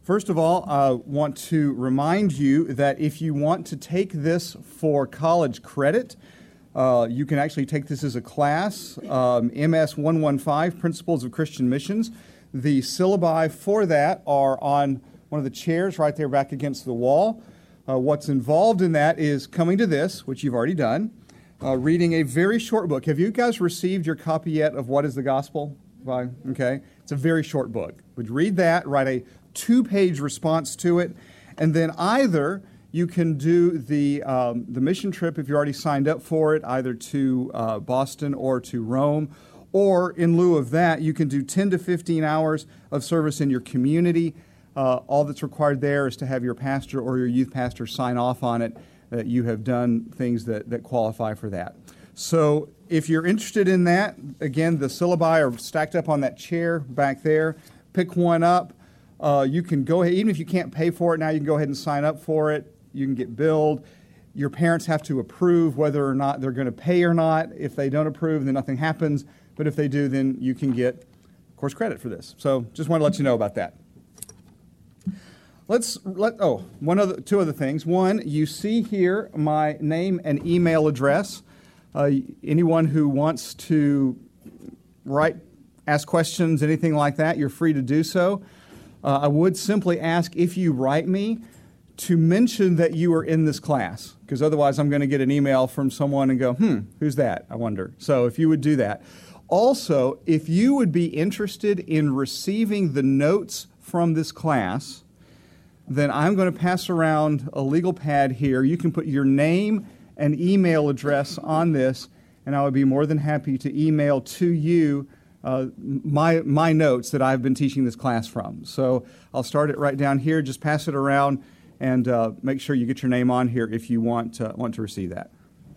First of all, I want to remind you that if you want to take this for college credit, you can actually take this as a class, MS 115, Principles of Christian Missions. The syllabi for that are on one of the chairs right there back against the wall. What's involved in that is coming to this, which you've already done, reading a very short book. Have you guys received your copy yet of What is the Gospel? Okay. It's a very short book. Would you read that, write a 2-page response to it, and then either you can do the mission trip if you already signed up for it, either to Boston or to Rome, or in lieu of that, you can do 10 to 15 hours of service in your community. All that's required there is to have your pastor or your youth pastor sign off on it, that you have done things that qualify for that. So if you're interested in that, again, the syllabi are stacked up on that chair back there. Pick one up. You can go ahead, even if you can't pay for it now, you can go ahead and sign up for it. You can get billed. Your parents have to approve whether or not they're going to pay or not. If they don't approve, then nothing happens. But if they do, then you can get course credit for this. So just want to let you know about that. Two other things. One, you see here my name and email address. Anyone who wants to write, ask questions, anything like that, you're free to do so. I would simply ask, if you write me, to mention that you are in this class, because otherwise I'm going to get an email from someone and go, who's that? I wonder. So if you would do that. Also, if you would be interested in receiving the notes from this class, then I'm going to pass around a legal pad here. You can put your name and email address on this, and I would be more than happy to email to you my notes that I've been teaching this class from. So I'll start it right down here. Just pass it around and make sure you get your name on here if you want to receive that.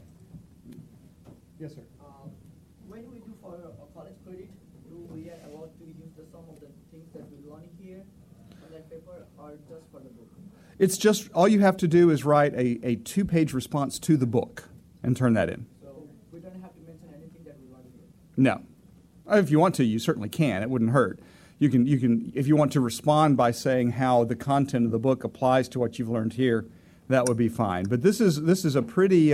Yes, sir. When we do for a college credit, do we are allowed to use some of the things that we learn here on that paper, or just for the book? It's just, all you have to do is write a 2-page response to the book and turn that in. So we don't have to mention anything that we learned here? No. If you want to, you certainly can. It wouldn't hurt. You can, if you want to respond by saying how the content of the book applies to what you've learned here, that would be fine. But this is a pretty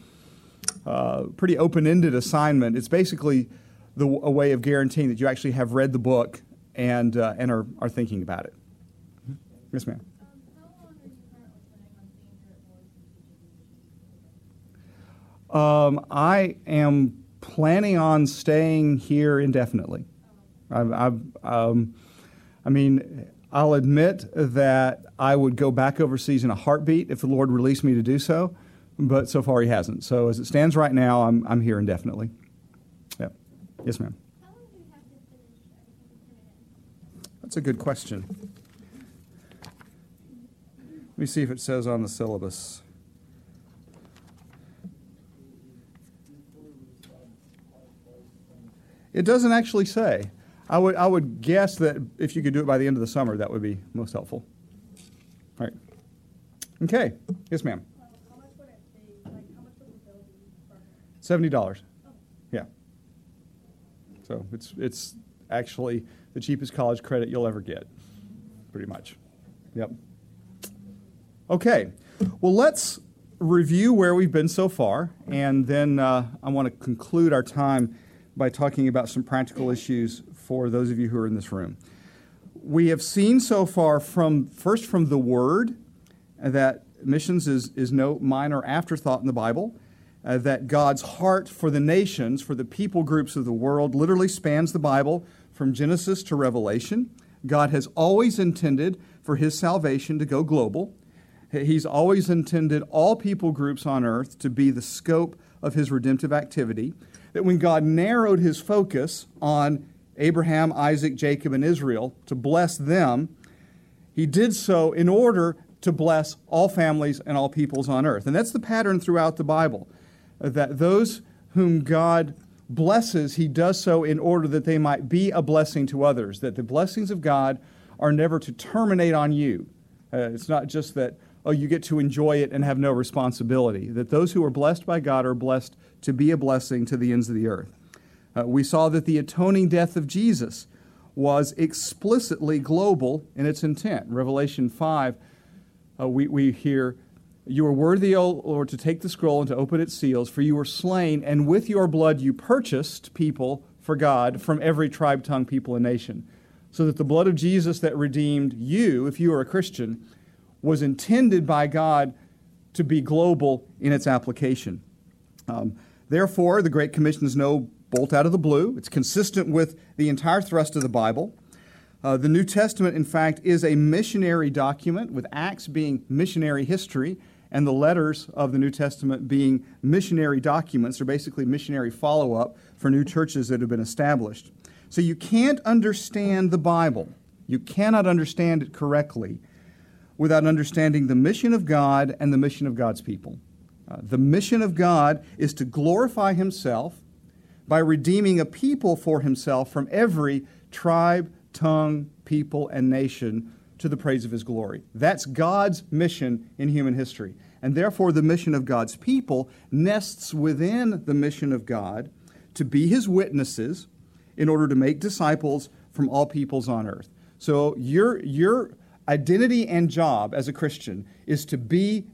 open-ended assignment. It's basically a way of guaranteeing that you actually have read the book and are thinking about it. Yes, ma'am. How long are you currently planning on staying here at Boise? I am planning on staying here indefinitely. I'll admit that I would go back overseas in a heartbeat if the Lord released me to do so, but so far He hasn't. So as it stands right now, I'm here indefinitely. Yeah. Yes, ma'am. How long do you have to finish everything? That's a good question. Let me see if it says on the syllabus. It doesn't actually say. I would guess that if you could do it by the end of the summer, that would be most helpful. All right. Okay. Yes, ma'am. How much would it be? How much would the bill be for? $70. Yeah. So it's actually the cheapest college credit you'll ever get, pretty much. Yep. Okay. Well, let's review where we've been so far, and then I want to conclude our time by talking about some practical issues for those of you who are in this room. We have seen so far from the Word that missions is no minor afterthought in the Bible, that God's heart for the nations, for the people groups of the world, literally spans the Bible from Genesis to Revelation. God has always intended for His salvation to go global. He's always intended all people groups on earth to be the scope of His redemptive activity. That when God narrowed His focus on Abraham, Isaac, Jacob, and Israel to bless them, He did so in order to bless all families and all peoples on earth. And that's the pattern throughout the Bible, that those whom God blesses, He does so in order that they might be a blessing to others, that the blessings of God are never to terminate on you. It's not just that, you get to enjoy it and have no responsibility, that those who are blessed by God are blessed to be a blessing to the ends of the earth. We saw that the atoning death of Jesus was explicitly global in its intent. In Revelation 5, we hear, "You are worthy, O Lord, to take the scroll and to open its seals, for you were slain, and with your blood you purchased people for God from every tribe, tongue, people, and nation." So that the blood of Jesus that redeemed you, if you are a Christian, was intended by God to be global in its application. Therefore, the Great Commission is no bolt out of the blue. It's consistent with the entire thrust of the Bible. The New Testament, in fact, is a missionary document, with Acts being missionary history and the letters of the New Testament being missionary documents, or basically missionary follow-up for new churches that have been established. So you can't understand the Bible. You cannot understand it correctly without understanding the mission of God and the mission of God's people. The mission of God is to glorify Himself by redeeming a people for Himself from every tribe, tongue, people, and nation to the praise of His glory. That's God's mission in human history. And therefore, the mission of God's people nests within the mission of God to be His witnesses in order to make disciples from all peoples on earth. So your identity and job as a Christian is to be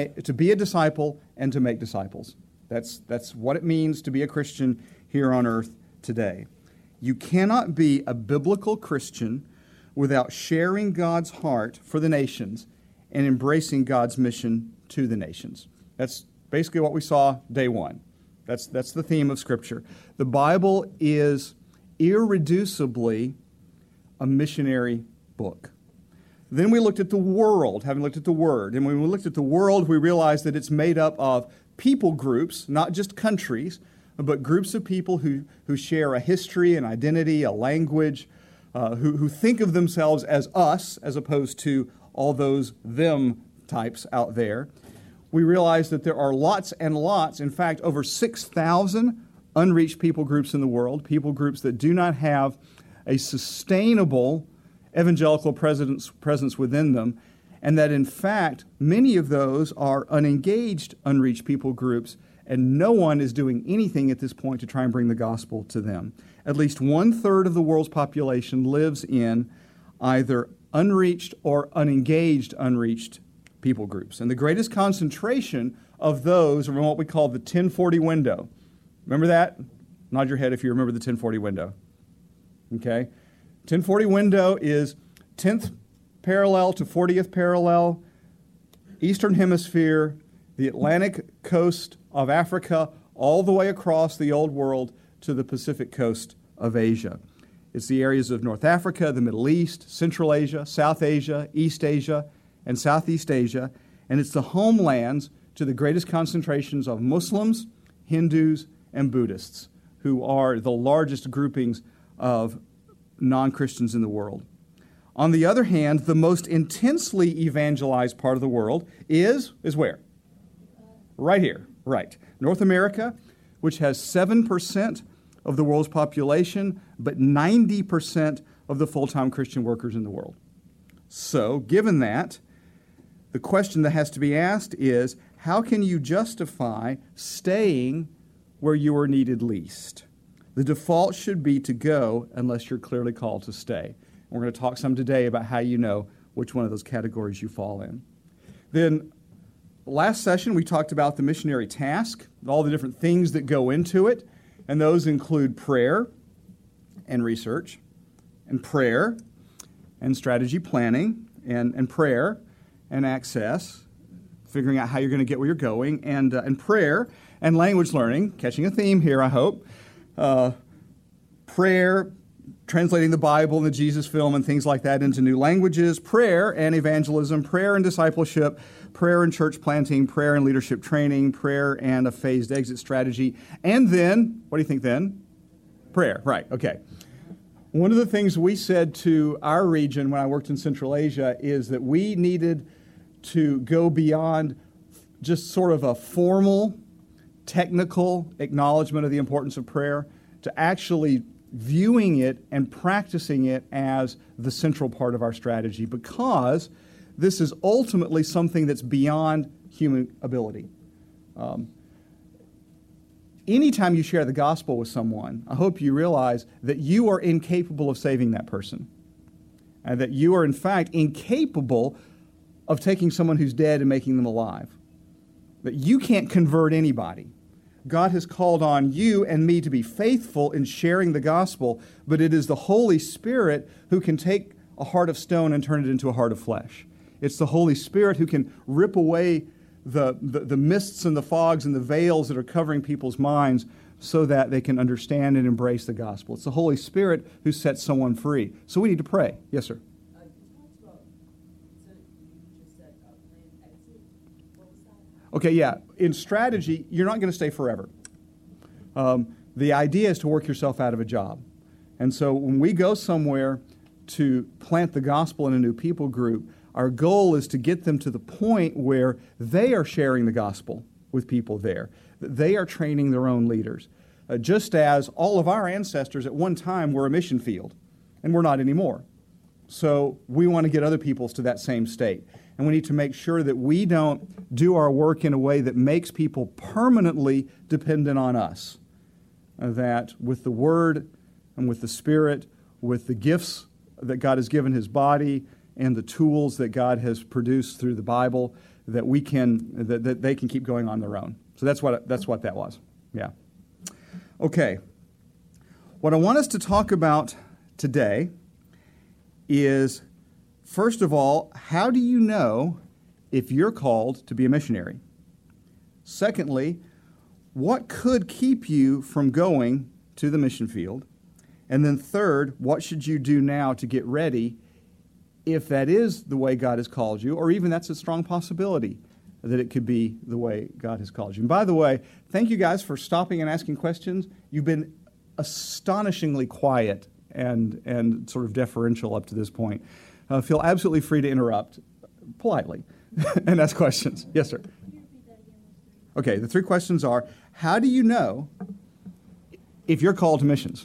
a disciple and to make disciples. That's what it means to be a Christian here on earth today. You cannot be a biblical Christian without sharing God's heart for the nations and embracing God's mission to the nations. That's basically what we saw day one. That's the theme of Scripture. The Bible is irreducibly a missionary book. Then we looked at the world, having looked at the Word. And when we looked at the world, we realized that it's made up of people groups, not just countries, but groups of people who share a history, an identity, a language, who think of themselves as us as opposed to all those them types out there. We realized that there are lots and lots, in fact, over 6,000 unreached people groups in the world, people groups that do not have a sustainable evangelical presence within them, and that in fact many of those are unengaged, unreached people groups, and no one is doing anything at this point to try and bring the gospel to them. At least 1/3 of the world's population lives in either unreached or unengaged, unreached people groups. And the greatest concentration of those are in what we call the 1040 window. Remember that? Nod your head if you remember the 1040 window. Okay? 1040 window is 10th parallel to 40th parallel, Eastern Hemisphere, the Atlantic coast of Africa, all the way across the Old World to the Pacific coast of Asia. It's the areas of North Africa, the Middle East, Central Asia, South Asia, East Asia, and Southeast Asia, and it's the homelands to the greatest concentrations of Muslims, Hindus, and Buddhists, who are the largest groupings of non-Christians in the world. On the other hand, the most intensely evangelized part of the world is where? Right here, right. North America, which has 7% of the world's population, but 90% of the full-time Christian workers in the world. So, given that, the question that has to be asked is, how can you justify staying where you are needed least? The default should be to go unless you're clearly called to stay. We're going to talk some today about how you know which one of those categories you fall in. Then, last session we talked about the missionary task, all the different things that go into it, and those include prayer and research, and prayer and strategy planning, and prayer and access, figuring out how you're going to get where you're going, and prayer and language learning, catching a theme here, I hope. Prayer, translating the Bible and the Jesus film and things like that into new languages, prayer and evangelism, prayer and discipleship, prayer and church planting, prayer and leadership training, prayer and a phased exit strategy, and then, what do you think then? Prayer, right, okay. One of the things we said to our region when I worked in Central Asia is that we needed to go beyond just sort of a formal, technical acknowledgement of the importance of prayer to actually viewing it and practicing it as the central part of our strategy, because this is ultimately something that's beyond human ability. anytime you share the gospel with someone, I hope you realize that you are incapable of saving that person. And that you are, in fact, incapable of taking someone who's dead and making them alive. That you can't convert anybody. God has called on you and me to be faithful in sharing the gospel, but it is the Holy Spirit who can take a heart of stone and turn it into a heart of flesh. It's the Holy Spirit who can rip away the mists and the fogs and the veils that are covering people's minds so that they can understand and embrace the gospel. It's the Holy Spirit who sets someone free. So we need to pray. Yes, sir. You talked about, so you just said plan exit. What was that? Okay, yeah. In strategy, you're not going to stay forever. The idea is to work yourself out of a job. And so when we go somewhere to plant the gospel in a new people group, our goal is to get them to the point where they are sharing the gospel with people there. They are training their own leaders. Just as all of our ancestors at one time were a mission field, and we're not anymore. So we want to get other peoples to that same state. And we need to make sure that we don't do our work in a way that makes people permanently dependent on us. That with the Word and with the Spirit, with the gifts that God has given His body and the tools that God has produced through the Bible, that we can that they can keep going on their own. So that's what that was. Yeah. Okay. What I want us to talk about today is, first of all, how do you know if you're called to be a missionary? Secondly, what could keep you from going to the mission field? And then third, what should you do now to get ready if that is the way God has called you, or even that's a strong possibility that it could be the way God has called you. And by the way, thank you guys for stopping and asking questions. You've been astonishingly quiet and sort of deferential up to this point. Feel absolutely free to interrupt politely and ask questions. Yes, sir. Could you repeat that again, those three? Okay, the three questions are, how do you know if you're called to missions?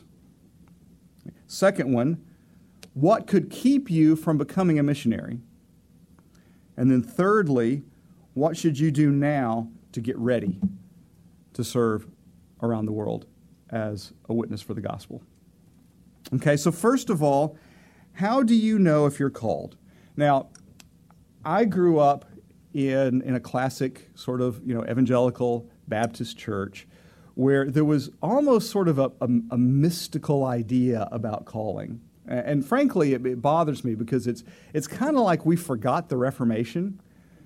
Second one, what could keep you from becoming a missionary? And then thirdly, what should you do now to get ready to serve around the world as a witness for the gospel? Okay, so first of all, how do you know if you're called? Now, I grew up in a classic sort of, evangelical Baptist church where there was almost sort of a mystical idea about calling. And frankly, it bothers me because it's kind of like we forgot the Reformation.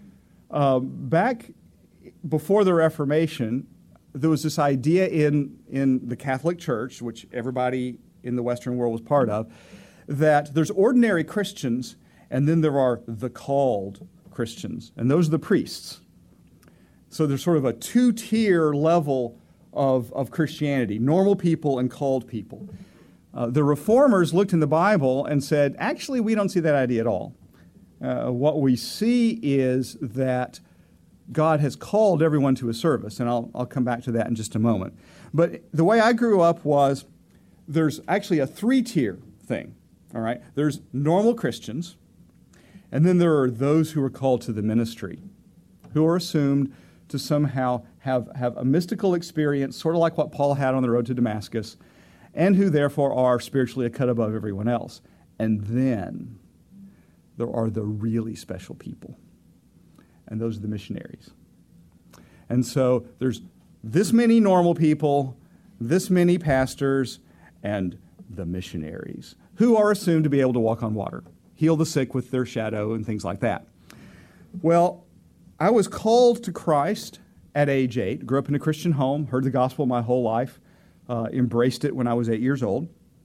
Back before the Reformation, there was this idea in the Catholic Church, which everybody in the Western world was part of, that there's ordinary Christians, and then there are the called Christians, and those are the priests. So there's sort of a two-tier level of Christianity, normal people and called people. The Reformers looked in the Bible and said, actually, we don't see that idea at all. What we see is that God has called everyone to a service, and I'll come back to that in just a moment. But the way I grew up was there's actually a three-tier thing, all right? There's normal Christians, and then there are those who are called to the ministry, who are assumed to somehow have a mystical experience, sort of like what Paul had on the road to Damascus, and who therefore are spiritually a cut above everyone else. And then there are the really special people, and those are the missionaries. And so there's this many normal people, this many pastors, and the missionaries, who are assumed to be able to walk on water, heal the sick with their shadow, and things like that. Well, I was called to Christ at age 8, grew up in a Christian home, heard the gospel my whole life, embraced it when I was 8 years old.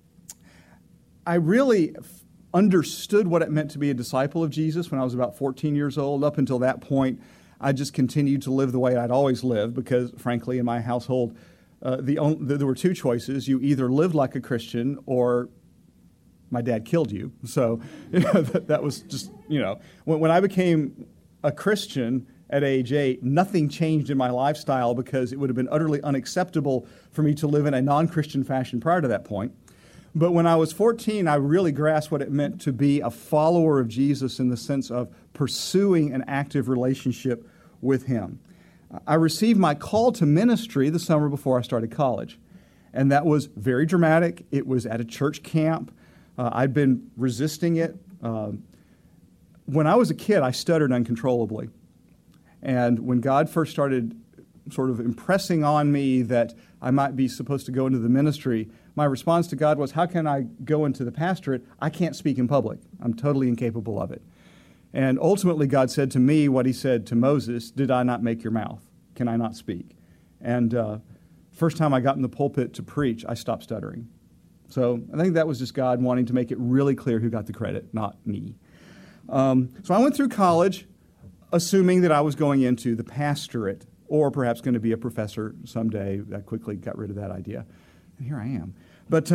I really understood what it meant to be a disciple of Jesus when I was about 14 years old. Up until that point, I just continued to live the way I'd always lived because, frankly, in my household, there were two choices. You either lived like a Christian or my dad killed you. So that was just, when I became a Christian at age 8, nothing changed in my lifestyle because it would have been utterly unacceptable for me to live in a non-Christian fashion prior to that point. But when I was 14, I really grasped what it meant to be a follower of Jesus in the sense of pursuing an active relationship with Him. I received my call to ministry the summer before I started college. And that was very dramatic. It was at a church camp. I'd been resisting it. When I was a kid, I stuttered uncontrollably. And when God first started sort of impressing on me that I might be supposed to go into the ministry, my response to God was, how can I go into the pastorate? I can't speak in public. I'm totally incapable of it. And ultimately, God said to me what he said to Moses, did I not make your mouth? Can I not speak? And first time I got in the pulpit to preach, I stopped stuttering. So I think that was just God wanting to make it really clear who got the credit, not me. So I went through college assuming that I was going into the pastorate or perhaps going to be a professor someday. I quickly got rid of that idea. And here I am. But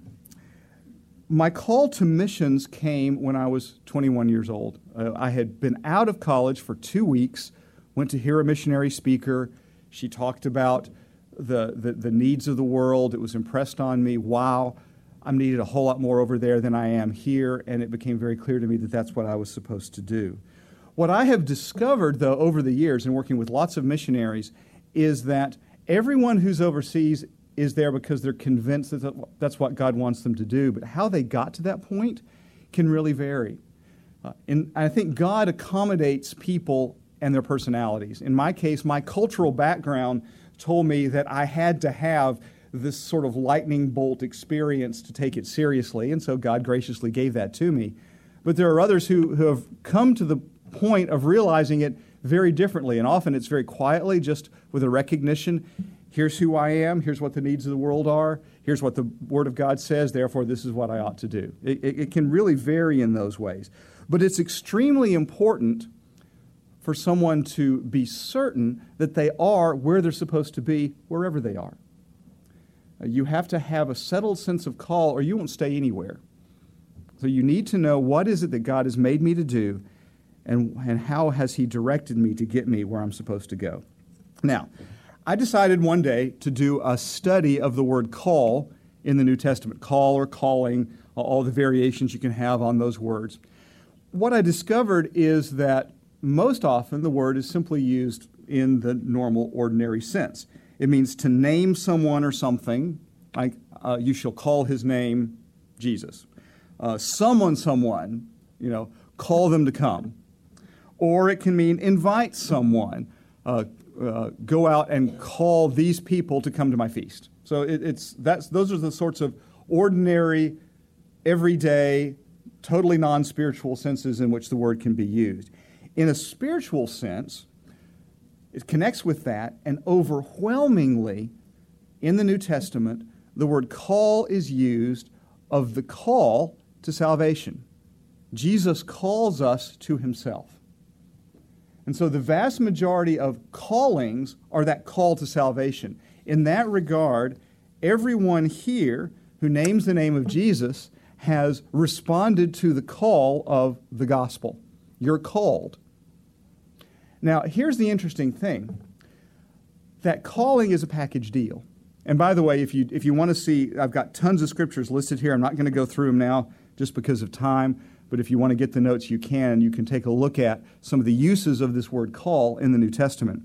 my call to missions came when I was 21 years old. I had been out of college for 2 weeks, went to hear a missionary speaker. She talked about the needs of the world. It was impressed on me, wow, I'm needed a whole lot more over there than I am here, and it became very clear to me that that's what I was supposed to do. What I have discovered, though, over the years in working with lots of missionaries is that everyone who's overseas is there because they're convinced that that's what God wants them to do, but how they got to that point can really vary. And I think God accommodates people and their personalities. In my case, my cultural background told me that I had to have this sort of lightning bolt experience to take it seriously, and so God graciously gave that to me. But there are others who have come to the point of realizing it very differently, and often it's very quietly, just with a recognition, here's who I am, here's what the needs of the world are, here's what the Word of God says, therefore this is what I ought to do. It can really vary in those ways. But it's extremely important for someone to be certain that they are where they're supposed to be, wherever they are. You have to have a settled sense of call, or you won't stay anywhere. So you need to know, what is it that God has made me to do, and how has He directed me to get me where I'm supposed to go. Now, I decided one day to do a study of the word call in the New Testament. Call or calling, all the variations you can have on those words. What I discovered is that most often the word is simply used in the normal, ordinary sense. It means to name someone or something, like you shall call his name Jesus. Someone, call them to come. Or it can mean invite someone, go out and call these people to come to my feast. So those are the sorts of ordinary, everyday, totally non-spiritual senses in which the word can be used. In a spiritual sense, it connects with that, and overwhelmingly in the New Testament, the word call is used of the call to salvation. Jesus calls us to Himself. And so the vast majority of callings are that call to salvation. In that regard, everyone here who names the name of Jesus has responded to the call of the gospel. You're called. Now, here's the interesting thing. That calling is a package deal. And by the way, if you want to see, I've got tons of scriptures listed here. I'm not going to go through them now just because of time. But if you want to get the notes, you can. You can take a look at some of the uses of this word call in the New Testament.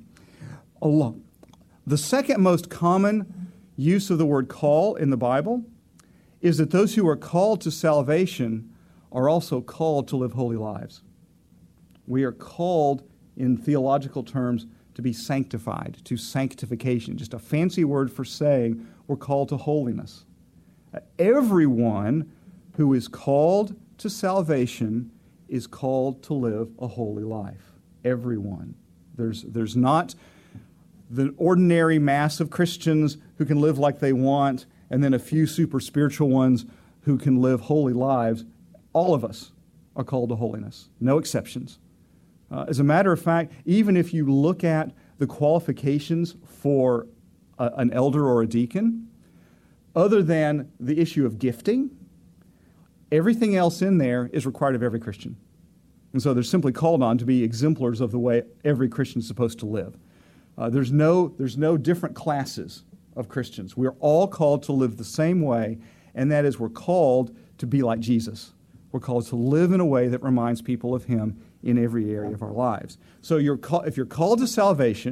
The second most common use of the word call in the Bible is that those who are called to salvation are also called to live holy lives. We are called, in theological terms, to be sanctified, to sanctification, just a fancy word for saying we're called to holiness. Everyone who is called to salvation is called to live a holy life. Everyone. There's not the ordinary mass of Christians who can live like they want, and then a few super spiritual ones who can live holy lives. All of us are called to holiness, no exceptions. As a matter of fact, even if you look at the qualifications for an elder or a deacon, other than the issue of gifting, everything else in there is required of every Christian. And so they're simply called on to be exemplars of the way every Christian is supposed to live. There's no different classes of Christians. We're all called to live the same way, and that is we're called to be like Jesus. We're called to live in a way that reminds people of Him in every area of our lives. So if you're called to salvation,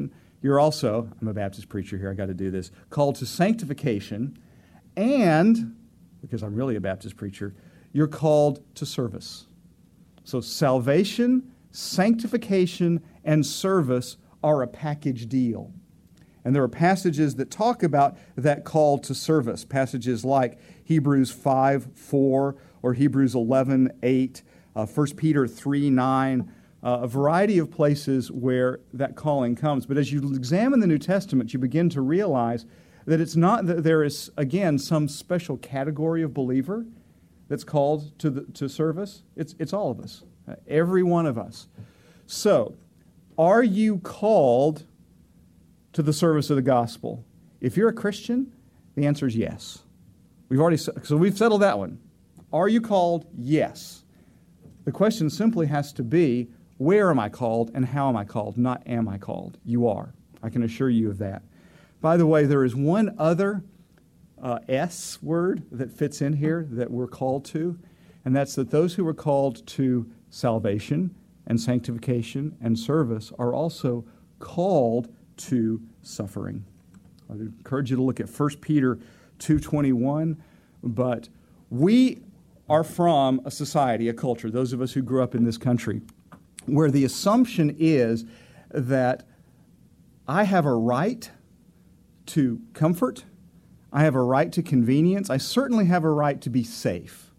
you're also, I'm a Baptist preacher here, I got to do this, called to sanctification, and, because I'm really a Baptist preacher, you're called to service. So salvation, sanctification, and service are a package deal. And there are passages that talk about that call to service, passages like Hebrews 5:4 or Hebrews 11:8, 1 Peter 3:9, a variety of places where that calling comes. But as you examine the New Testament, you begin to realize that it's not that there is, again, some special category of believer that's called to service. It's all of us, every one of us. So, are you called to the service of the gospel? If you're a Christian, the answer is yes. We've settled that one. Are you called? Yes. The question simply has to be, where am I called and how am I called? Not am I called. You are. I can assure you of that. By the way, there is one other S word that fits in here that we're called to, and that's that those who are called to salvation and sanctification and service are also called to suffering. I'd encourage you to look at 1 Peter 2:21, but we are from a society, a culture, those of us who grew up in this country, where the assumption is that I have a right to comfort, I have a right to convenience, I certainly have a right to be safe.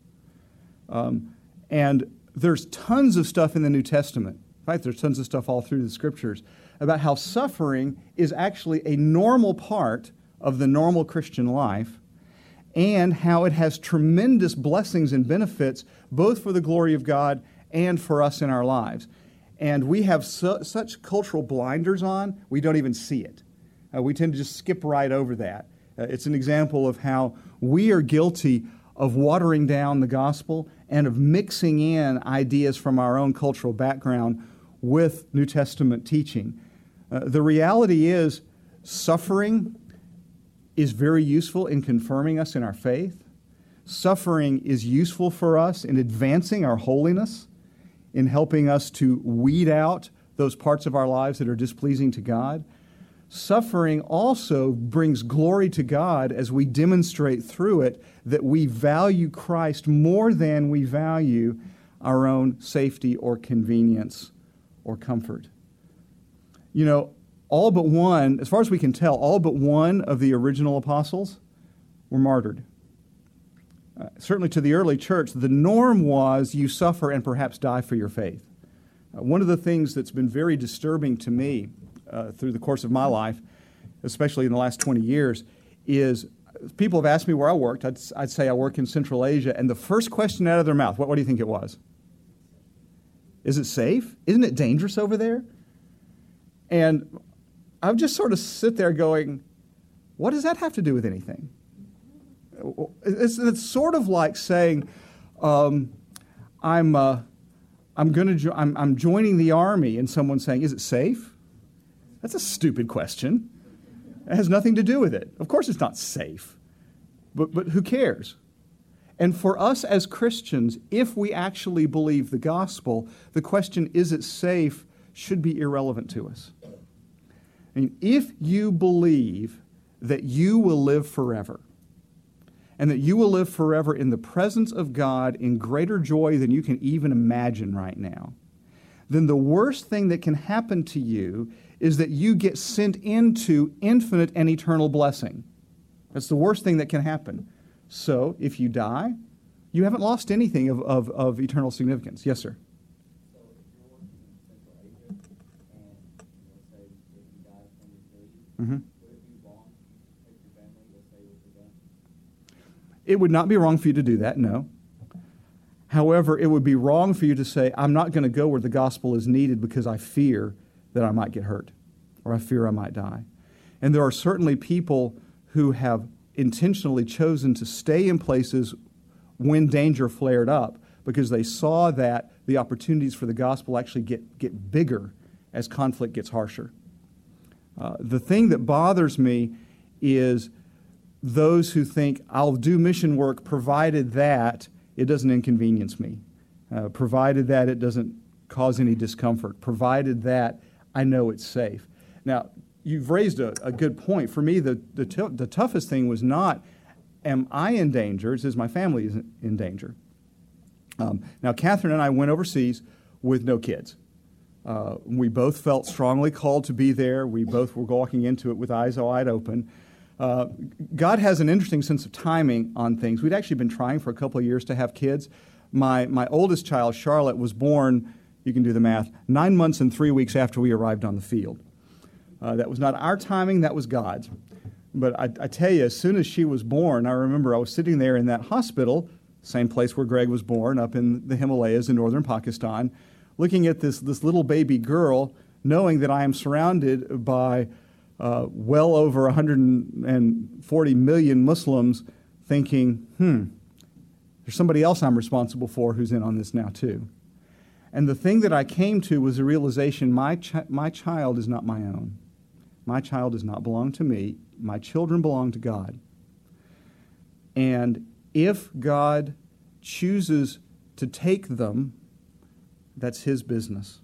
And there's tons of stuff in the New Testament, in fact, there's tons of stuff all through the Scriptures, about how suffering is actually a normal part of the normal Christian life, and how it has tremendous blessings and benefits, both for the glory of God and for us in our lives. And we have such cultural blinders on, we don't even see it. We tend to just skip right over that. It's an example of how we are guilty of watering down the gospel and of mixing in ideas from our own cultural background with New Testament teaching. The reality is, suffering is very useful in confirming us in our faith. Suffering is useful for us in advancing our holiness, in helping us to weed out those parts of our lives that are displeasing to God. Suffering also brings glory to God as we demonstrate through it that we value Christ more than we value our own safety or convenience or comfort. You know, all but one, as far as we can tell, all but one of the original apostles were martyred. Certainly to the early church, the norm was you suffer and perhaps die for your faith. One of the things that's been very disturbing to me through the course of my life, especially in the last 20 years, is people have asked me where I worked. I'd say I work in Central Asia, and the first question out of their mouth, what do you think it was? Is it safe? Isn't it dangerous over there? And I would just sort of sit there going, what does that have to do with anything? It's sort of like saying, I'm joining the army, and someone saying, is it safe? That's a stupid question. It has nothing to do with it. Of course it's not safe, but who cares? And for us as Christians, if we actually believe the gospel, the question, is it safe, should be irrelevant to us. I mean, if you believe that you will live forever, and that you will live forever in the presence of God in greater joy than you can even imagine right now, then the worst thing that can happen to you is that you get sent into infinite and eternal blessing. That's the worst thing that can happen. So, if you die, you haven't lost anything of eternal significance. Yes, sir? So, if you're working in Central Asia, and let's say if you die from your Mm-hmm. would it be wrong to take your family, let's say, with your gun? It would not be wrong for you to do that, no. However, it would be wrong for you to say, I'm not going to go where the gospel is needed because I fear that I might get hurt, or I fear I might die. And there are certainly people who have intentionally chosen to stay in places when danger flared up because they saw that the opportunities for the gospel actually get bigger as conflict gets harsher. The thing that bothers me is those who think, I'll do mission work provided that it doesn't inconvenience me, provided that it doesn't cause any discomfort, provided that I know it's safe. Now, you've raised a good point. For me, the toughest thing was not, am I in danger? It's is my family is in danger. Now, Catherine and I went overseas with no kids. We both felt strongly called to be there. We both were walking into it with eyes wide open. God has an interesting sense of timing on things. We'd actually been trying for a couple of years to have kids. My oldest child, Charlotte, was born, you can do the math, 9 months and 3 weeks after we arrived on the field. That was not our timing, that was God's. But I tell you, as soon as she was born, I remember I was sitting there in that hospital, same place where Greg was born, up in the Himalayas in northern Pakistan, looking at this little baby girl, knowing that I am surrounded by well over 140 million Muslims, thinking, there's somebody else I'm responsible for who's in on this now too. And the thing that I came to was the realization, my child is not my own. My child does not belong to me. My children belong to God. And if God chooses to take them, that's His business.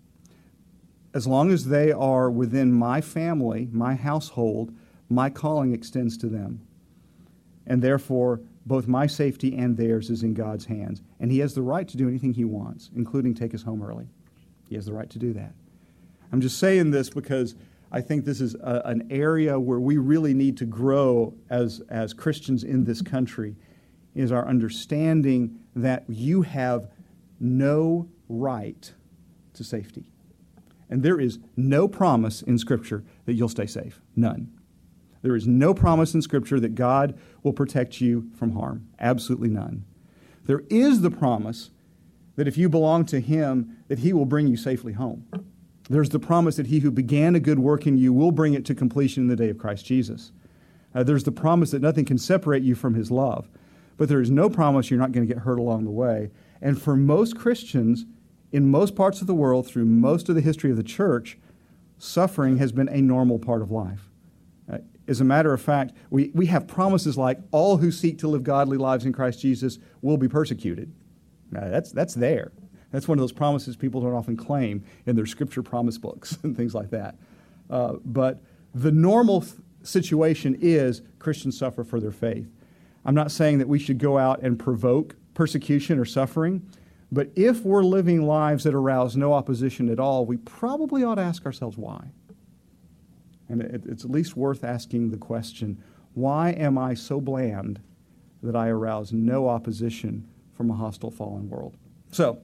As long as they are within my family, my household, my calling extends to them. And therefore, both my safety and theirs is in God's hands. And He has the right to do anything He wants, including take us home early. He has the right to do that. I'm just saying this because I think this is an area where we really need to grow as Christians in this country, is our understanding that you have no right to safety. And there is no promise in Scripture that you'll stay safe. None. There is no promise in Scripture that God will protect you from harm. Absolutely none. There is the promise that if you belong to Him, that He will bring you safely home. There's the promise that He who began a good work in you will bring it to completion in the day of Christ Jesus. There's the promise that nothing can separate you from His love. But there is no promise you're not going to get hurt along the way. And for most Christians, in most parts of the world, through most of the history of the church, suffering has been a normal part of life. As a matter of fact, we have promises like, all who seek to live godly lives in Christ Jesus will be persecuted. Now, that's there. That's one of those promises people don't often claim in their scripture promise books and things like that. But the normal situation is Christians suffer for their faith. I'm not saying that we should go out and provoke persecution or suffering, but if we're living lives that arouse no opposition at all, we probably ought to ask ourselves why. And it's at least worth asking the question, why am I so bland that I arouse no opposition from a hostile fallen world? So,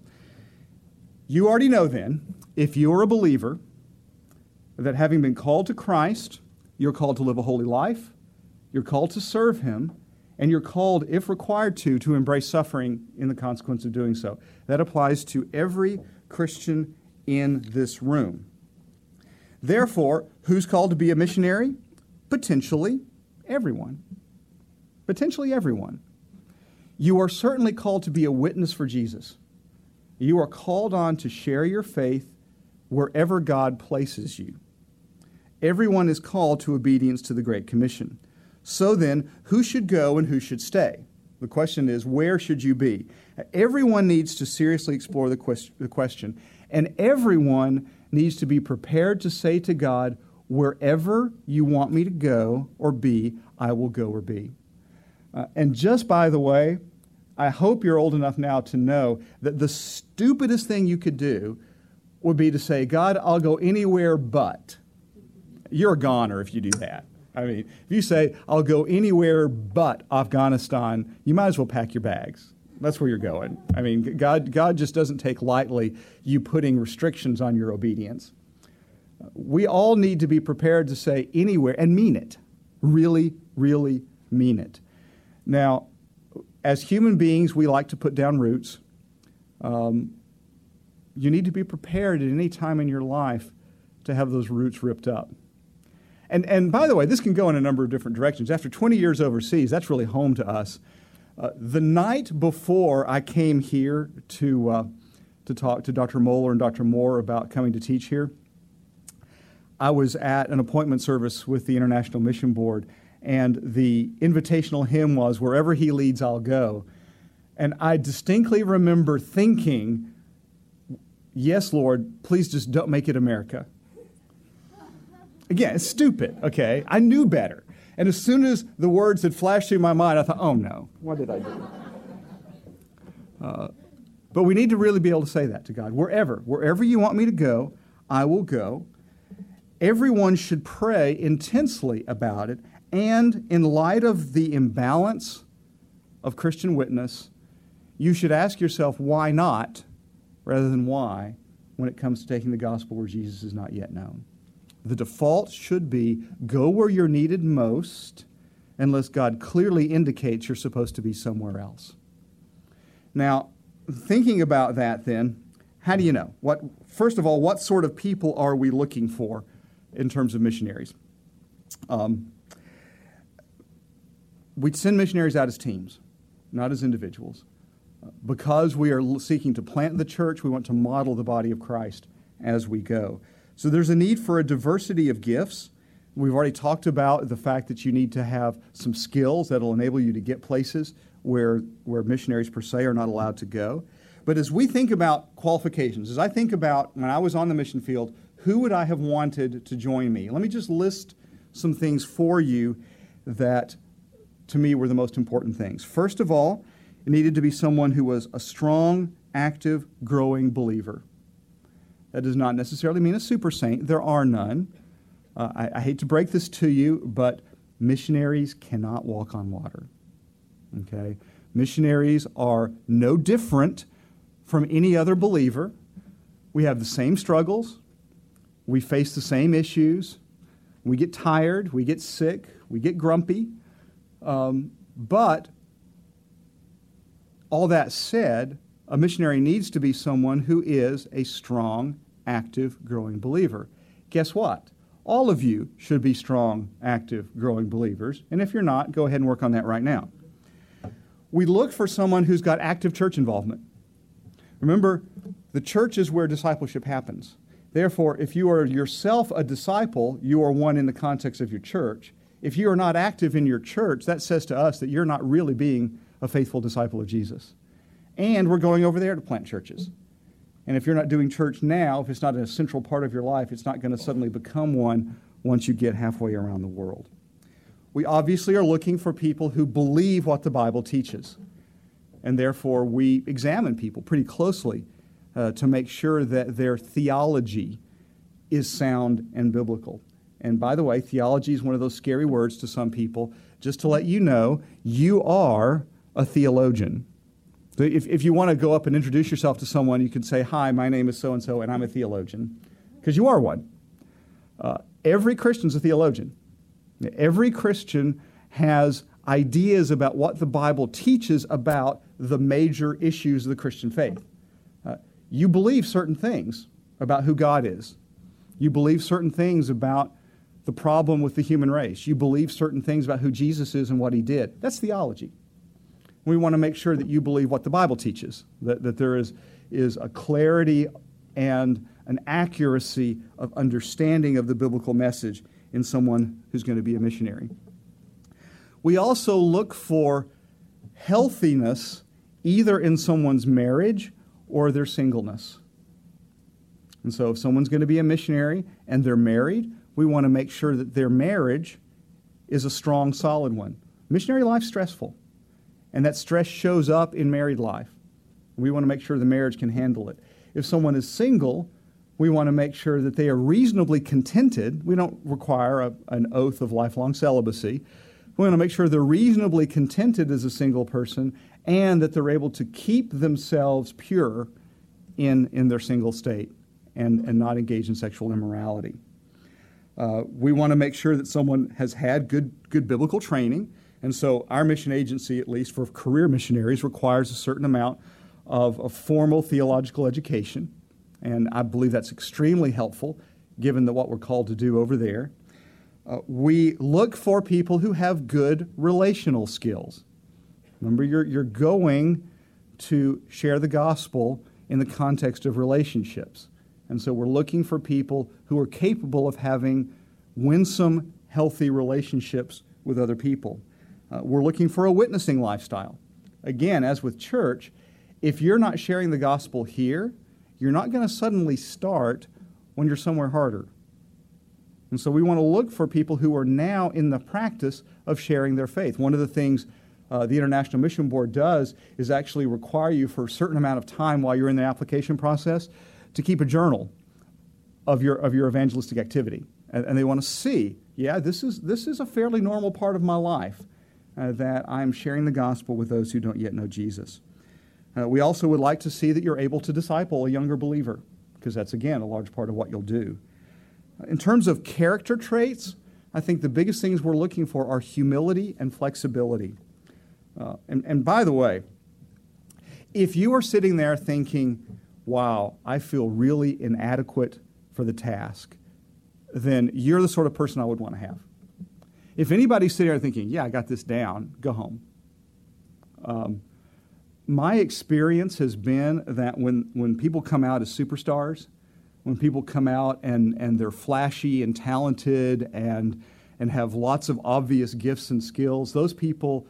you already know then, if you're a believer, that having been called to Christ, you're called to live a holy life, you're called to serve Him, and you're called, if required to embrace suffering in the consequence of doing so. That applies to every Christian in this room. Therefore, who's called to be a missionary? Potentially everyone. Potentially everyone. You are certainly called to be a witness for Jesus. You are called on to share your faith wherever God places you. Everyone is called to obedience to the Great Commission. So then, who should go and who should stay? The question is, where should you be? Everyone needs to seriously explore the question, and everyone needs to be prepared to say to God, wherever you want me to go or be, I will go or be. And just by the way, I hope you're old enough now to know that the stupidest thing you could do would be to say, God, I'll go anywhere but. You're a goner if you do that. I mean, if you say, I'll go anywhere but Afghanistan, you might as well pack your bags. That's where you're going. I mean, God just doesn't take lightly you putting restrictions on your obedience. We all need to be prepared to say anywhere and mean it. Really, really mean it. Now, as human beings, we like to put down roots. You need to be prepared at any time in your life to have those roots ripped up. And by the way, this can go in a number of different directions. After 20 years overseas, that's really home to us. The night before I came here to talk to Dr. Moeller and Dr. Moore about coming to teach here, I was at an appointment service with the International Mission Board, and the invitational hymn was, "Wherever He leads, I'll go." And I distinctly remember thinking, yes, Lord, please just don't make it America. Again, it's stupid, okay? I knew better. And as soon as the words had flashed through my mind, I thought, oh no, what did I do? But we need to really be able to say that to God. Wherever you want me to go, I will go. Everyone should pray intensely about it. And in light of the imbalance of Christian witness, you should ask yourself, why not, rather than why, when it comes to taking the gospel where Jesus is not yet known. The default should be, go where you're needed most, unless God clearly indicates you're supposed to be somewhere else. Now, thinking about that then, how do you know? First of all, what sort of people are we looking for in terms of missionaries? We send missionaries out as teams, not as individuals. Because we are seeking to plant the church, we want to model the body of Christ as we go. So there's a need for a diversity of gifts. We've already talked about the fact that you need to have some skills that will enable you to get places where missionaries per se are not allowed to go. But as we think about qualifications, as I think about when I was on the mission field, who would I have wanted to join me? Let me just list some things for you that, to me, were the most important things. First of all, it needed to be someone who was a strong, active, growing believer. That does not necessarily mean a super saint. There are none. I hate to break this to you, but missionaries cannot walk on water. Okay? Missionaries are no different from any other believer. We have the same struggles. We face the same issues. We get tired. We get sick. We get grumpy. But all that said, a missionary needs to be someone who is a strong, active, growing believer. Guess what? All of you should be strong, active, growing believers. And if you're not, go ahead and work on that right now. We look for someone who's got active church involvement. Remember, the church is where discipleship happens. Therefore, if you are yourself a disciple, you are one in the context of your church. If you are not active in your church, that says to us that you're not really being a faithful disciple of Jesus. And we're going over there to plant churches. And if you're not doing church now, if it's not a central part of your life, it's not going to suddenly become one once you get halfway around the world. We obviously are looking for people who believe what the Bible teaches. And therefore, we examine people pretty closely to make sure that their theology is sound and biblical. And by the way, theology is one of those scary words to some people. Just to let you know, you are a theologian. So if you want to go up and introduce yourself to someone, you can say, hi, my name is so-and-so, and I'm a theologian. Because you are one. Every Christian's a theologian. Every Christian has ideas about what the Bible teaches about the major issues of the Christian faith. You believe certain things about who God is. You believe certain things about the problem with the human race. You believe certain things about who Jesus is and what he did. That's theology. We want to make sure that you believe what the Bible teaches, that there is a clarity and an accuracy of understanding of the biblical message in someone who's going to be a missionary. We also look for healthiness either in someone's marriage or their singleness. And so if someone's going to be a missionary and they're married, we want to make sure that their marriage is a strong, solid one. Missionary life's stressful, and that stress shows up in married life. We want to make sure the marriage can handle it. If someone is single, we want to make sure that they are reasonably contented. We don't require an oath of lifelong celibacy. We want to make sure they're reasonably contented as a single person and that they're able to keep themselves pure in their single state and not engage in sexual immorality. We want to make sure that someone has had good biblical training. And so our mission agency, at least for career missionaries, requires a certain amount of formal theological education. And I believe that's extremely helpful, given that what we're called to do over there. We look for people who have good relational skills. Remember, you're going to share the gospel in the context of relationships. And so we're looking for people who are capable of having winsome, healthy relationships with other people. We're looking for a witnessing lifestyle. Again, as with church, if you're not sharing the gospel here, you're not going to suddenly start when you're somewhere harder. And so we want to look for people who are now in the practice of sharing their faith. One of the things the International Mission Board does is actually require you for a certain amount of time while you're in the application process to keep a journal of your evangelistic activity. And they want to see, yeah, this is a fairly normal part of my life, that I'm sharing the gospel with those who don't yet know Jesus. We also would like to see that you're able to disciple a younger believer, because that's, again, a large part of what you'll do. In terms of character traits, I think the biggest things we're looking for are humility and flexibility. And by the way, if you are sitting there thinking, wow, I feel really inadequate for the task, then you're the sort of person I would want to have. If anybody's sitting there thinking, yeah, I got this down, go home. My experience has been that when people come out as superstars, when people come out and they're flashy and talented and have lots of obvious gifts and skills, those people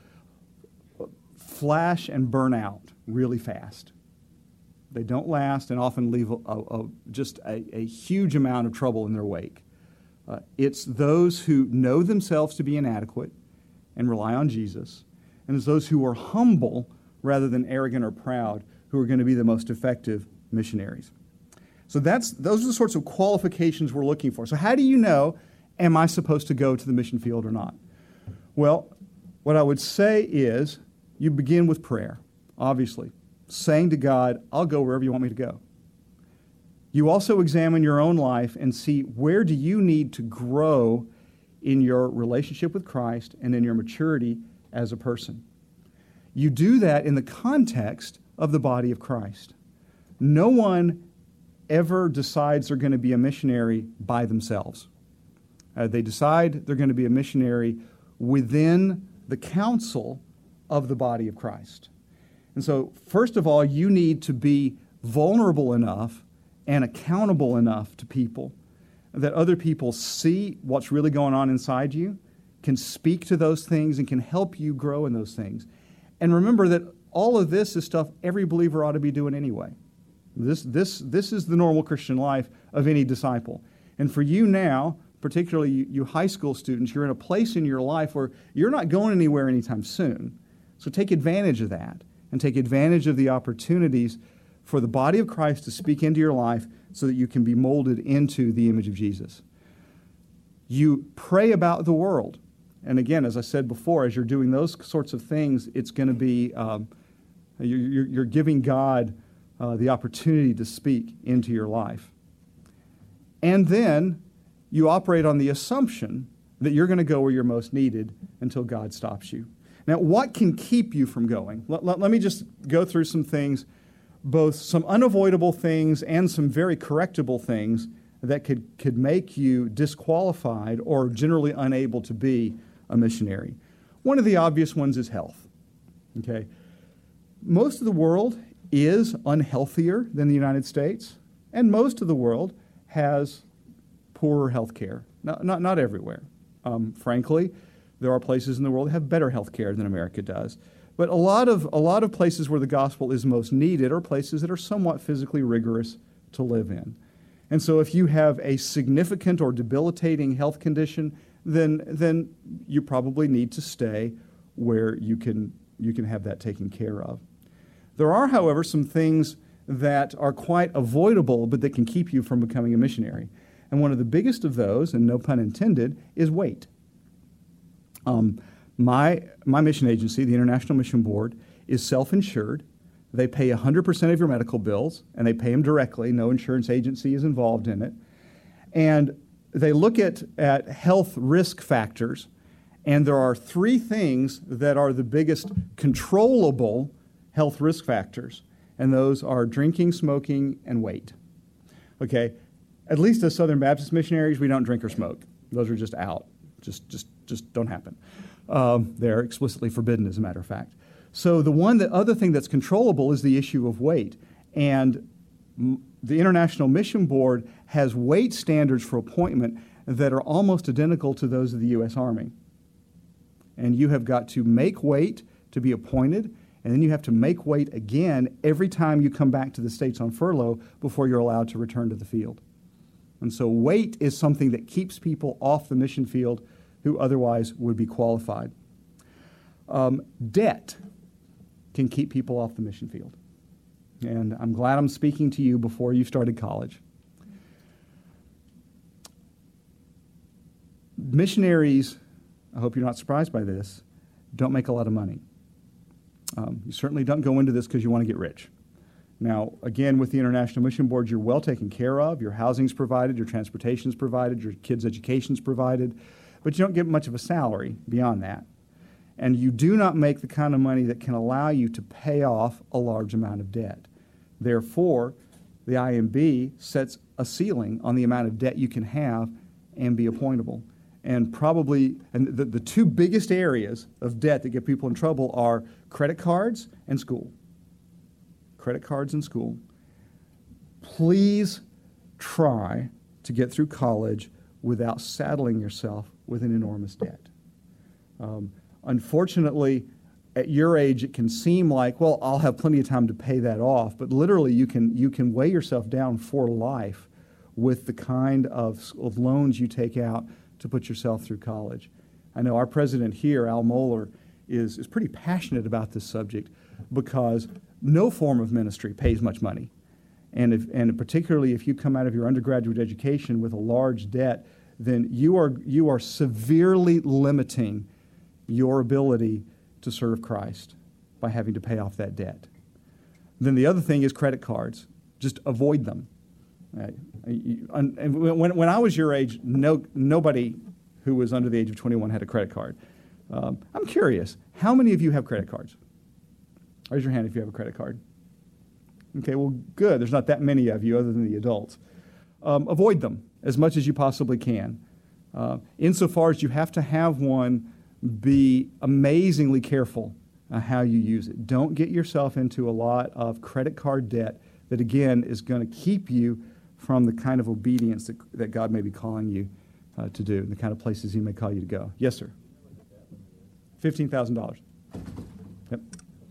flash and burn out really fast. They don't last and often leave just a huge amount of trouble in their wake. It's those who know themselves to be inadequate and rely on Jesus, and it's those who are humble rather than arrogant or proud who are going to be the most effective missionaries. So those are the sorts of qualifications we're looking for. So how do you know, am I supposed to go to the mission field or not? Well, what I would say is you begin with prayer, obviously, saying to God, I'll go wherever you want me to go. You also examine your own life and see where do you need to grow in your relationship with Christ and in your maturity as a person. You do that in the context of the body of Christ. No one ever decides they're going to be a missionary by themselves. They decide they're going to be a missionary within the counsel of the body of Christ. And so, first of all, you need to be vulnerable enough and accountable enough to people that other people see what's really going on inside you, can speak to those things, and can help you grow in those things. And remember that all of this is stuff every believer ought to be doing anyway. This is the normal Christian life of any disciple. And for you now, particularly you high school students, you're in a place in your life where you're not going anywhere anytime soon. So take advantage of that and take advantage of the opportunities for the body of Christ to speak into your life so that you can be molded into the image of Jesus. You pray about the world. And again, as I said before, as you're doing those sorts of things, it's going to be, you're giving God the opportunity to speak into your life. And then you operate on the assumption that you're going to go where you're most needed until God stops you. Now, what can keep you from going? Let me just go through some things, both some unavoidable things and some very correctable things that could make you disqualified or generally unable to be a missionary. One of the obvious ones is health. Okay, most of the world is unhealthier than the United States, and most of the world has poorer health care. Not everywhere. Frankly, there are places in the world that have better health care than America does. But a lot of places where the gospel is most needed are places that are somewhat physically rigorous to live in. And so if you have a significant or debilitating health condition, then you probably need to stay where you can have that taken care of. There are, however, some things that are quite avoidable, but that can keep you from becoming a missionary. And one of the biggest of those, and no pun intended, is weight. My mission agency, the International Mission Board, is self-insured. They pay 100% of your medical bills, and they pay them directly. No insurance agency is involved in it. And they look at health risk factors, and there are 3 things that are the biggest controllable health risk factors, and those are drinking, smoking, and weight. Okay, at least as Southern Baptist missionaries, we don't drink or smoke. Those are just out. Just don't happen. They're explicitly forbidden, as a matter of fact. So the other thing that's controllable is the issue of weight. And the International Mission Board has weight standards for appointment that are almost identical to those of the U.S. Army. And you have got to make weight to be appointed, and then you have to make weight again every time you come back to the States on furlough before you're allowed to return to the field. And so weight is something that keeps people off the mission field who otherwise would be qualified. Debt can keep people off the mission field. And I'm glad I'm speaking to you before you started college. Missionaries, I hope you're not surprised by this, don't make a lot of money. You certainly don't go into this because you want to get rich. Now, again, with the International Mission Board, you're well taken care of. Your housing's provided, your transportation's provided, your kids' education's provided, but you don't get much of a salary beyond that. And you do not make the kind of money that can allow you to pay off a large amount of debt. Therefore, the IMB sets a ceiling on the amount of debt you can have and be appointable. And the two biggest areas of debt that get people in trouble are credit cards and school. Credit cards and school. Please try to get through college without saddling yourself with an enormous debt. Unfortunately, at your age, it can seem like, well, I'll have plenty of time to pay that off, but literally you can weigh yourself down for life with the kind of loans you take out to put yourself through college. I know our president here, Al Mohler, is pretty passionate about this subject because no form of ministry pays much money. And particularly if you come out of your undergraduate education with a large debt, then you are severely limiting your ability to serve Christ by having to pay off that debt. Then the other thing is credit cards. Just avoid them. And when I was your age, nobody who was under the age of 21 had a credit card. I'm curious, how many of you have credit cards? Raise your hand if you have a credit card. Okay, well, good. There's not that many of you other than the adults. Avoid them as much as you possibly can. Insofar as you have to have one, be amazingly careful how you use it. Don't get yourself into a lot of credit card debt that, again, is going to keep you from the kind of obedience that God may be calling you to do, and the kind of places He may call you to go. Yes, sir? $15,000. Yep.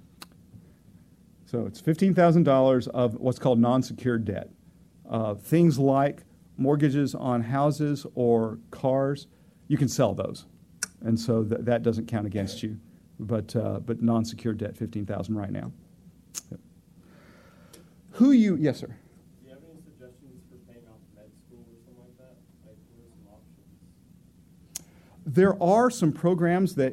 So it's $15,000 of what's called non-secured debt. Things like mortgages on houses or cars, you can sell those. And so that doesn't count against you. But non-secured debt, $15,000 right now. Yep. Yes, sir? Do you have any suggestions for paying off med school or something like that? Like, what are some options? There are some programs that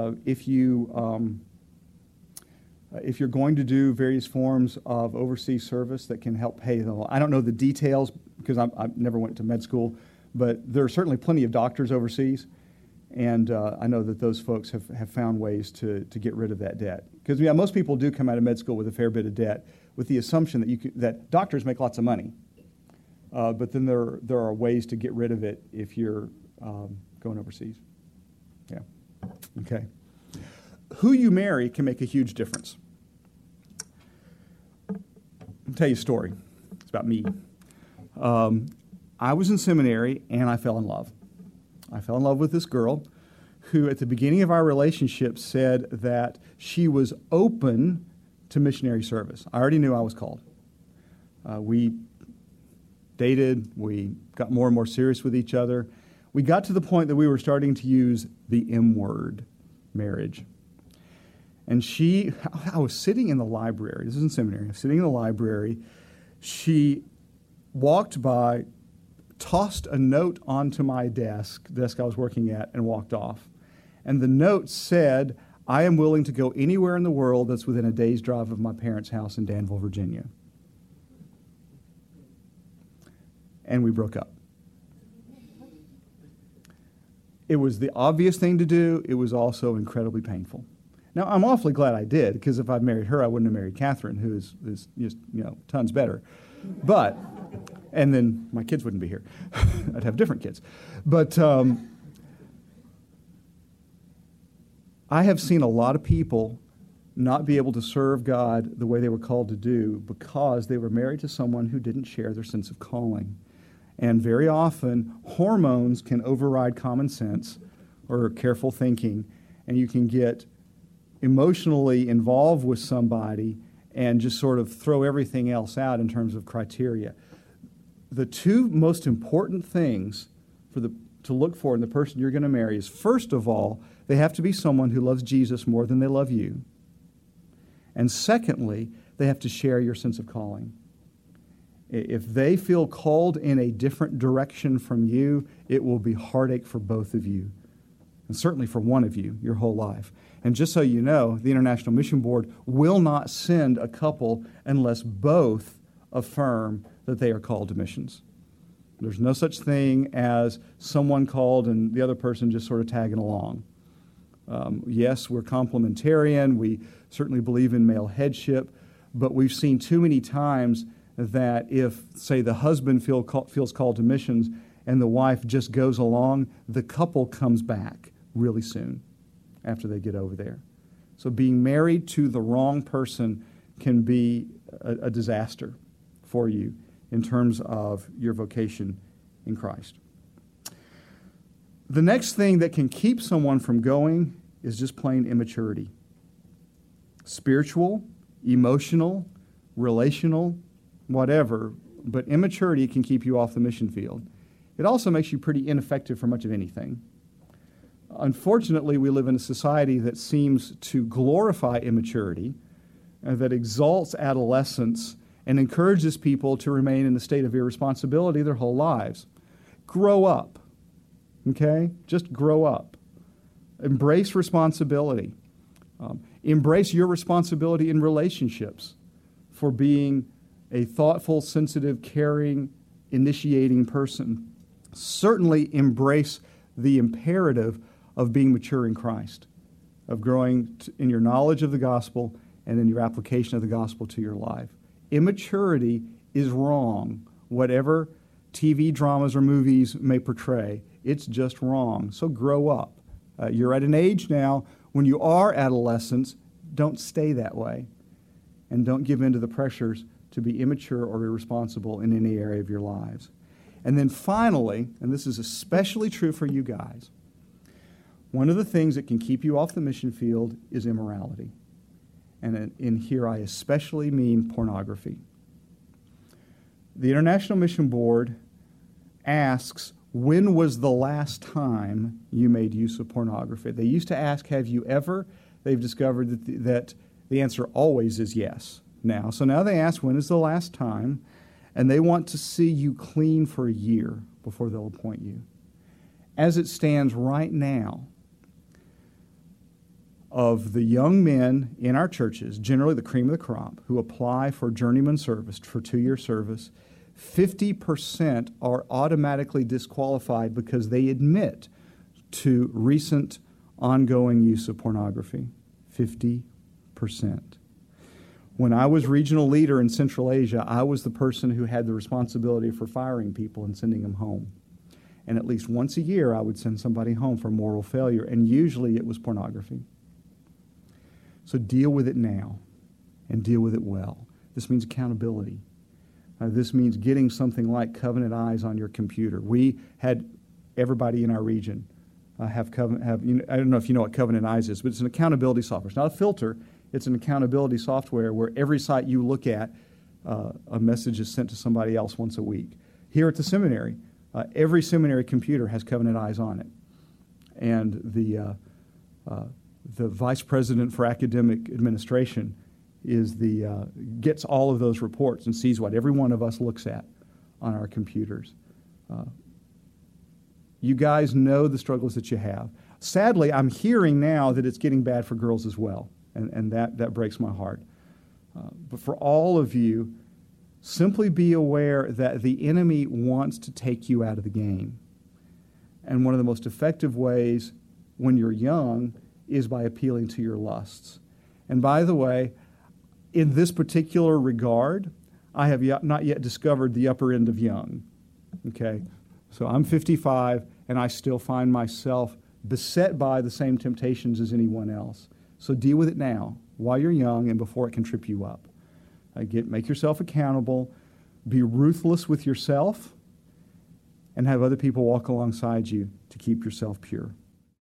if you're going to do various forms of overseas service that can help pay the. I don't know the details because I never went to med school, but there are certainly plenty of doctors overseas, and I know that those folks have found ways to get rid of that debt. Because most people do come out of med school with a fair bit of debt, with the assumption that doctors make lots of money, but then there are ways to get rid of it if you're going overseas. Yeah. Okay. Who you marry can make a huge difference. I'll tell you a story. It's about me. I was in seminary and I fell in love. I fell in love with this girl who at the beginning of our relationship said that she was open to missionary service. I already knew I was called. We dated. We got more and more serious with each other. We got to the point that we were starting to use the M word, marriage. And I was sitting in the library. This is in seminary. I was sitting in the library. She walked by, tossed a note onto my desk I was working at, and walked off. And the note said, I am willing to go anywhere in the world that's within a day's drive of my parents' house in Danville, Virginia. And we broke up. It was the obvious thing to do. It was also incredibly painful. Now, I'm awfully glad I did, because if I'd married her, I wouldn't have married Catherine, who is just, tons better. And then my kids wouldn't be here. I'd have different kids. But I have seen a lot of people not be able to serve God the way they were called to do because they were married to someone who didn't share their sense of calling. And very often, hormones can override common sense or careful thinking, and you can get emotionally involved with somebody and just sort of throw everything else out in terms of criteria. the two most important things to look for in the person you're going to marry is, first of all, they have to be someone who loves Jesus more than they love you. And secondly, they have to share your sense of calling. If they feel called in a different direction from you, it will be heartache for both of you, and certainly for one of you your whole life. And just so you know, the International Mission Board will not send a couple unless both affirm that they are called to missions. There's no such thing as someone called and the other person just sort of tagging along. Yes, we're complementarian. We certainly believe in male headship, but we've seen too many times that if, say, the husband feels called to missions and the wife just goes along, the couple comes back really soon after they get over there. So being married to the wrong person can be a disaster for you in terms of your vocation in Christ. The next thing that can keep someone from going is just plain immaturity. Spiritual, emotional, relational, whatever, but immaturity can keep you off the mission field. It also makes you pretty ineffective for much of anything. Unfortunately, we live in a society that seems to glorify immaturity, that exalts adolescence, and encourages people to remain in a state of irresponsibility their whole lives. Grow up, okay? Just grow up. Embrace responsibility. Embrace your responsibility in relationships for being a thoughtful, sensitive, caring, initiating person. Certainly embrace the imperative of being mature in Christ, of growing in your knowledge of the gospel and in your application of the gospel to your life. Immaturity is wrong. Whatever TV dramas or movies may portray, it's just wrong. So grow up. You're at an age now when you are adolescents, don't stay that way. And don't give in to the pressures to be immature or irresponsible in any area of your lives. And then finally, and this is especially true for you guys, one of the things that can keep you off the mission field is immorality. And in here I especially mean pornography. The International Mission Board asks, when was the last time you made use of pornography? They used to ask, have you ever? They've discovered that the answer always is yes now. So now they ask, when is the last time? And they want to see you clean for a year before they'll appoint you. As it stands right now, of the young men in our churches, generally the cream of the crop, who apply for journeyman service, for 2-year service, 50% are automatically disqualified because they admit to recent ongoing use of pornography. 50%. When I was regional leader in Central Asia, I was the person who had the responsibility for firing people and sending them home. And at least once a year, I would send somebody home for moral failure, and usually it was pornography. So deal with it now, and deal with it well. This means accountability. This means getting something like Covenant Eyes on your computer. We had everybody in our region have I don't know if you know what Covenant Eyes is, but it's an accountability software. It's not a filter. It's an accountability software where every site you look at, a message is sent to somebody else once a week. Here at the seminary, every seminary computer has Covenant Eyes on it. And the vice president for academic administration gets all of those reports and sees what every one of us looks at on our computers. You guys know the struggles that you have. Sadly, I'm hearing now that it's getting bad for girls as well, and that breaks my heart. But for all of you, simply be aware that the enemy wants to take you out of the game. And one of the most effective ways when you're young is by appealing to your lusts. And by the way, in this particular regard, I have not yet discovered the upper end of young. Okay? So I'm 55, and I still find myself beset by the same temptations as anyone else. So deal with it now, while you're young and before it can trip you up. Make yourself accountable, be ruthless with yourself, and have other people walk alongside you to keep yourself pure.